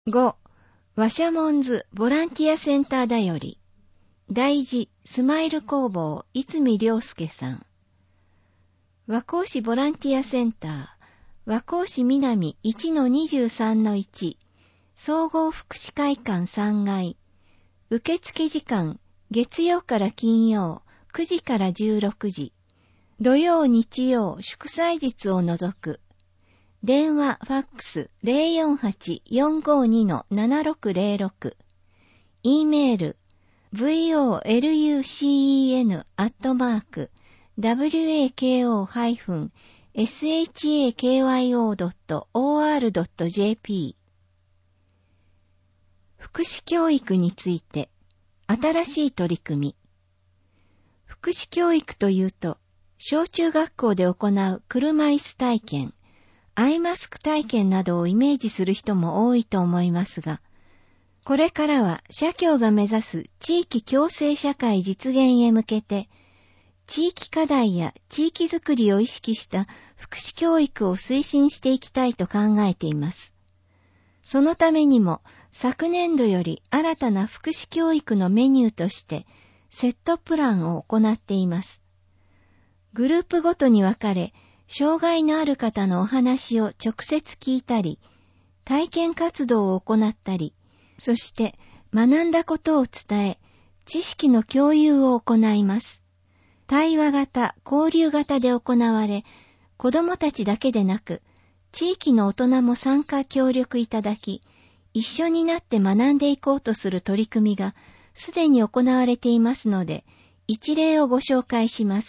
5. ワシャモンズボランティアセンターだより。大事スマイル工房いつみりょうすけさん。和光市ボランティアセンター、和光市南 1-23-1、総合福祉会館3階。受付時間、月曜から金曜、9時から16時。土曜日曜、祝祭日を除く。電話、ファックス 048-452-7606。E メール、vocen-wako-shakyo.or.jp。 福祉教育について、新しい取り組み。福祉教育というと、小中学校で行う車椅子体験、アイマスク体験などをイメージする人も多いと思いますが、これからは社協が目指す地域共生社会実現へ向けて、地域課題や地域づくりを意識した福祉教育を推進していきたいと考えています。そのためにも、昨年度より新たな福祉教育のメニューとして、セットプランを行っています。グループごとに分かれ、障害のある方のお話を直接聞いたり、体験活動を行ったり、そして学んだことを伝え、知識の共有を行います。対話型、交流型で行われ、子どもたちだけでなく、地域の大人も参加協力いただき、一緒になって学んでいこうとする取り組みが、すでに行われていますので、一例をご紹介します。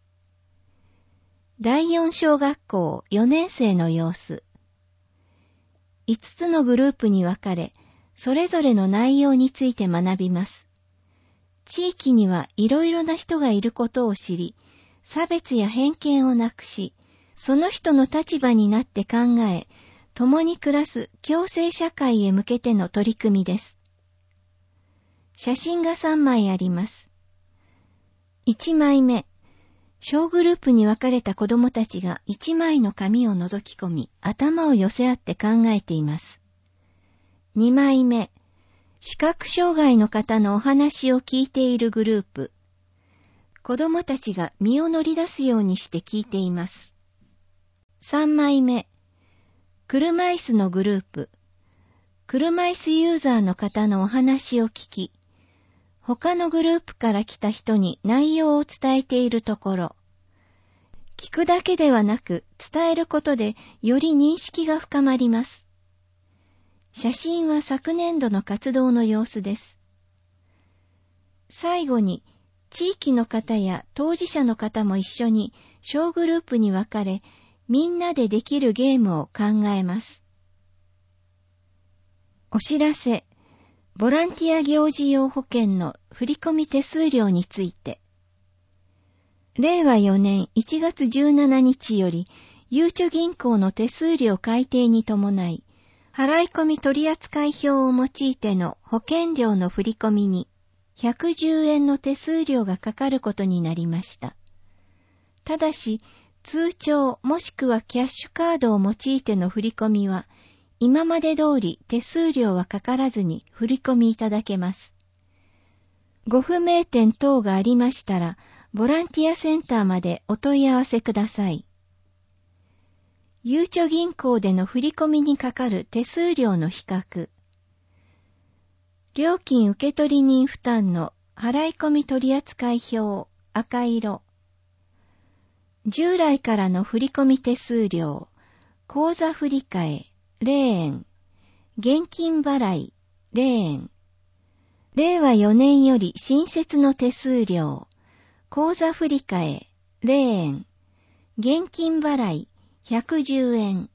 第4小学校4年生の様子。5つのグループに分かれ、それぞれの内容について学びます。地域にはいろいろな人がいることを知り、差別や偏見をなくし、その人の立場になって考え、共に暮らす共生社会へ向けての取り組みです。写真が3枚あります。1枚目。小グループに分かれた子どもたちが1枚の紙を覗き込み、頭を寄せ合って考えています。2枚目。視覚障害の方のお話を聞いているグループ。子どもたちが身を乗り出すようにして聞いています。3枚目。車椅子のグループ。車椅子ユーザーの方のお話を聞き、他のグループから来た人に内容を伝えているところ、聞くだけではなく伝えることでより認識が深まります。写真は昨年度の活動の様子です。最後に、地域の方や当事者の方も一緒に小グループに分かれ、みんなでできるゲームを考えます。お知らせ。ボランティア行事用保険の振込手数料について。令和4年1月17日より、ゆうちょ銀行の手数料改定に伴い、払込取扱表を用いての保険料の振込に、110円の手数料がかかることになりました。ただし、通帳もしくはキャッシュカードを用いての振込は、今まで通り手数料はかからずに振り込みいただけます。ご不明点等がありましたら、ボランティアセンターまでお問い合わせください。ゆうちょ銀行での振り込みにかかる手数料の比較。料金受取人負担の払込取扱表赤色。従来からの振込手数料、口座振替0円、現金払い0円。令和4年より新設の手数料、口座振替0円、現金払い110円。